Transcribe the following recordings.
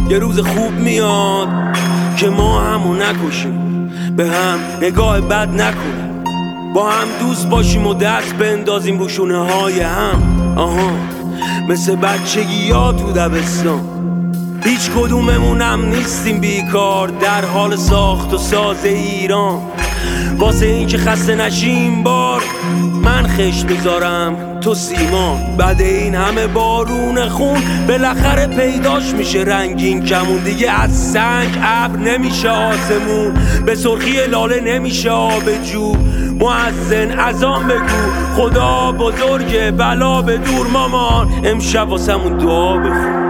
یه روز خوب میاد که ما همو نکشیم، به هم نگاه بد نکنیم، با هم دوست باشیم و دست بندازیم رو شونه های هم. مثل بچگی ها تو دبستان، هیچ کدوممونم نیستیم بیکار در حال ساخت و ساز ایران. واسه این که خسته نشیم بار من خشت میذارم تو سیمان. بعد این همه بارون خون بالاخره پیداش میشه رنگین کمون. دیگه از سنگ ابر نمیشه آسمون، به سرخی لاله نمیشه آب جو. مؤذن اذان بگو خدا بزرگه بلا به دور مامان، امشب واسمون دعا بخون.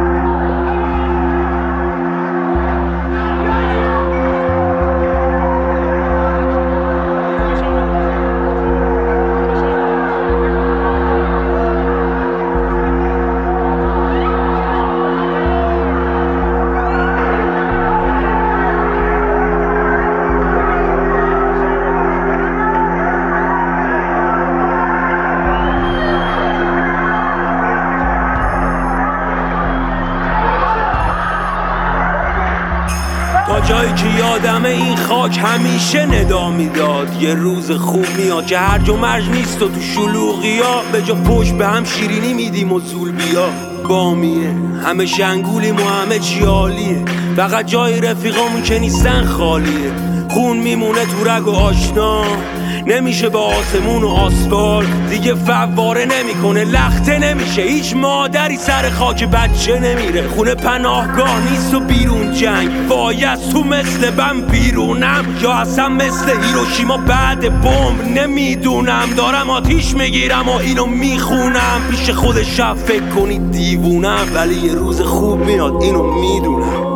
تا جایی که یادمه این خاک همیشه ندا میداد یه روز خوب میاد که هرج و مرج نیست و تو شلوغیا به جا پشت به هم شیرینی میدیم و زول بیا. بامیه همه شنگولیم و همه چی عالیه، فقط جای رفیقامون که نیستن خالیه. خون میمونه تو رگ و آشنا، نمیشه به آسمون و آسفالت دیگه فواره نمیکنه، لخته نمیشه، هیچ مادری سر خاک بچه نمیره. خونه پناهگاه نیست و بیرون جنگ، وای از تو مثل بم بیرونم یا اصلا مثل هیروشیما بعد بمب نمیدونم. دارم آتیش میگیرم و اینو میخونم، پیش خود شب فکر کنید دیوونم، ولی یه روز خوب میاد اینو میدونم.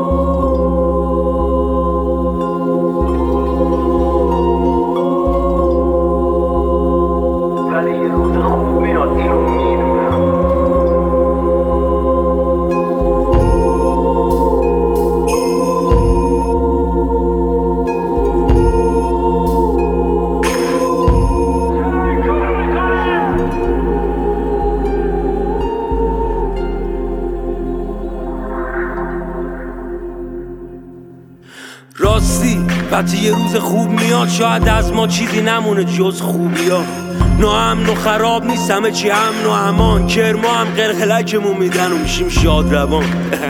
راستی وقتی یه روز خوب میاد شاید از ما چیزی نمونه جز خوبیا. ناامن و خراب نیست، همه چی امن و امان، کرما هم قلقلکمون میدن و میشیم شاد روان.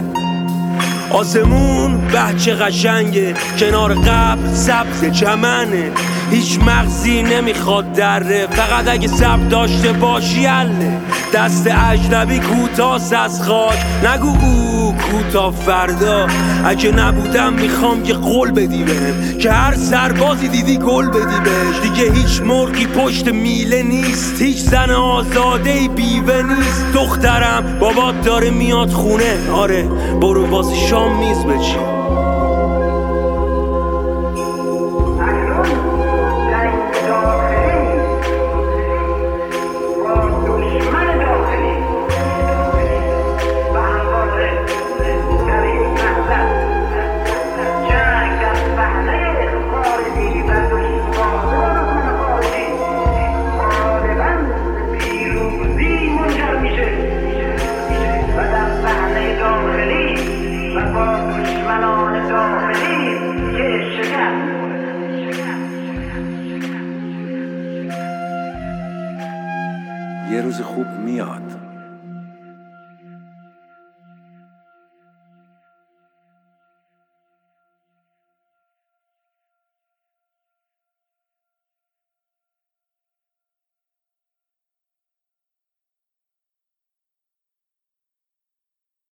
آسمون بچه قشنگه، کنار قبر سبز چمنه، هیچ مغزی نمیخواد دره، فقط اگه صبر داشته باشی حله. دست اجنبی کوتاست از خاک، نگو او کوتا فردا. اگه نبودم میخوام یه قول بدی بهم که هر سربازی دیدی گل بدی بهش. دیگه هیچ مرغی پشت میله نیست، هیچ زن آزاده بیوه نیست. دخترم بابات داره میاد خونه، آره برو واسه شام میز بچین. یه روز خوب میاد.